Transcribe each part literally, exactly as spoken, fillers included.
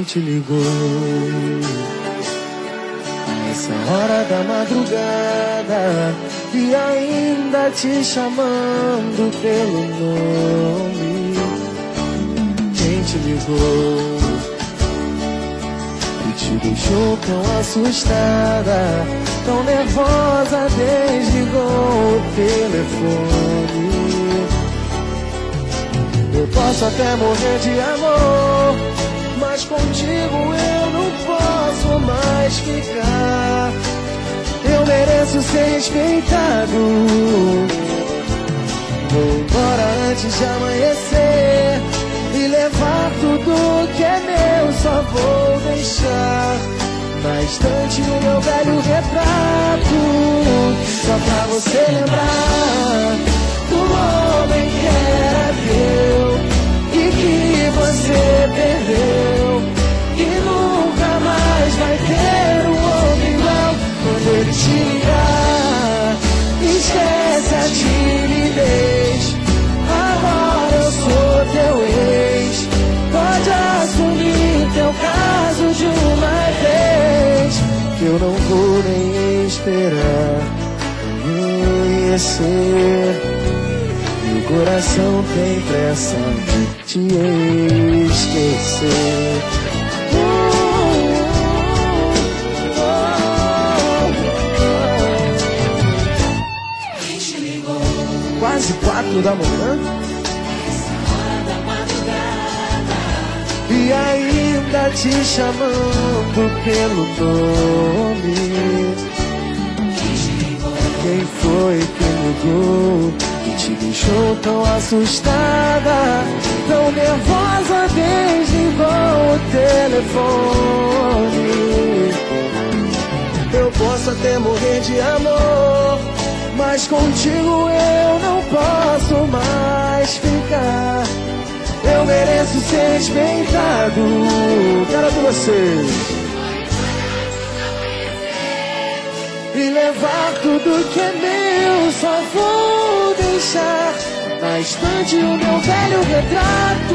te ligou a essa hora da madrugada e ainda te chamando pelo nome? Quem te ligou e te deixou tão assustada, tão nervosa, desligou o telefone? Eu posso até morrer de amor, mas contigo eu não posso mais ficar. Eu mereço ser respeitado. Vou embora antes de amanhecer e levar tudo que é meu, só vou deixar na estante o meu velho retrato, só pra você lembrar do homem que era teu e que você perdeu, e nunca mais vai ter um homem igual. Quando ele te ligar, esquece a timidez, agora eu sou teu ex. Pode assumir teu caso de uma vez, que eu não vou nem esperar amanhecer. Meu coração tem pressa de te esquecer. Quase quatro da manhã e ainda te chamando pelo nome. Quem foi que ligou e te deixou tão assustada, tão nervosa, desligou o telefone? Eu posso até morrer de amor, mas contigo eu não posso mais ficar. Eu mereço ser respeitado. Quero com vocês e levar tudo que é meu, só vou deixar na estante o meu velho retrato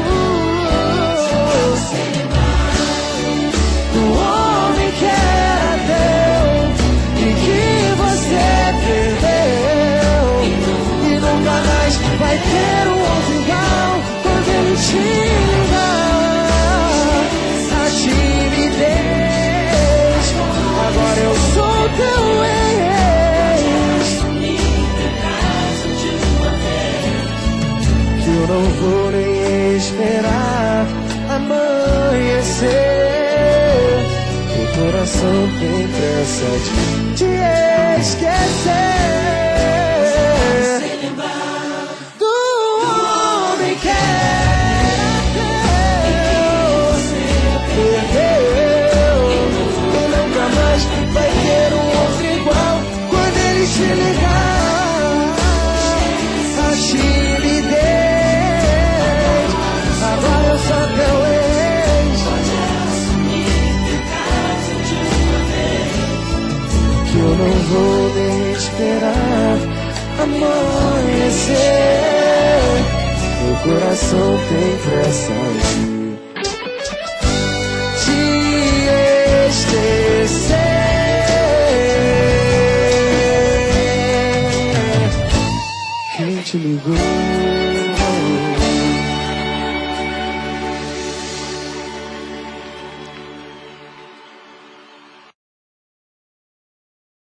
do homem que era teu e que você perdeu, e nunca mais vai ter um outro igual. Quando ele te ligar, a timidez, agora eu sou teu ex, que eu não vou nem esperar amanhecer. O coração tem pressa de te esquecer. Vai ter um outro igual. Quando ele te ligar, a timidez, agora eu sou teu ex, que eu não vou nem esperar amanhecer. Meu coração tem pressa de